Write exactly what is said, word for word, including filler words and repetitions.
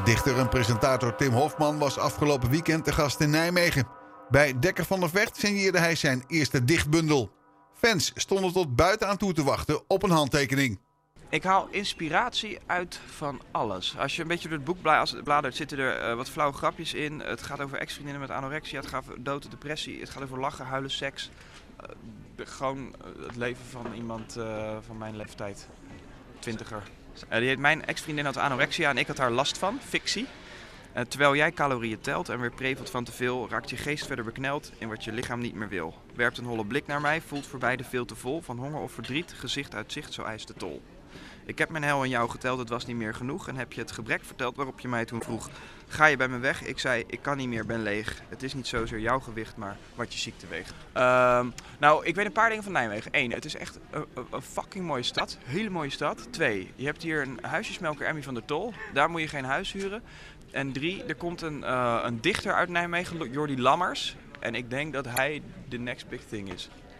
Dichter en presentator Tim Hofman was afgelopen weekend te gast in Nijmegen. Bij Dekker van der Vecht signeerde hij zijn eerste dichtbundel. Fans stonden tot buiten aan toe te wachten op een handtekening. Ik haal inspiratie uit van alles. Als je een beetje door het boek bladert, zitten er uh, wat flauwe grapjes in. Het gaat over ex-vriendinnen met anorexia, het gaat over dood en depressie, het gaat over lachen, huilen, seks. Uh, de, gewoon uh, het leven van iemand uh, van mijn leeftijd, twintiger. Uh, die heet Mijn ex-vriendin had anorexia en ik had daar last van, fictie. Uh, terwijl jij calorieën telt en weer prevelt van te veel, raakt je geest verder bekneld in wat je lichaam niet meer wil. Werpt een holle blik naar mij, voelt voor beide veel te vol, van honger of verdriet, gezicht uit zicht, zo eist de tol. Ik heb mijn hel aan jou geteld, het was niet meer genoeg en heb je het gebrek verteld waarop je mij toen vroeg. Ga je bij me weg? Ik zei, ik kan niet meer, ben leeg. Het is niet zozeer jouw gewicht, maar wat je ziekte weegt. Uh, nou, ik weet een paar dingen van Nijmegen. Eén, het is echt een, een fucking mooie stad. Hele mooie stad. Twee, je hebt hier een huisjesmelker Emmy van der Tol. Daar moet je geen huis huren. En drie, er komt een, uh, een dichter uit Nijmegen, Jordi Lammers. En ik denk dat hij de next big thing is.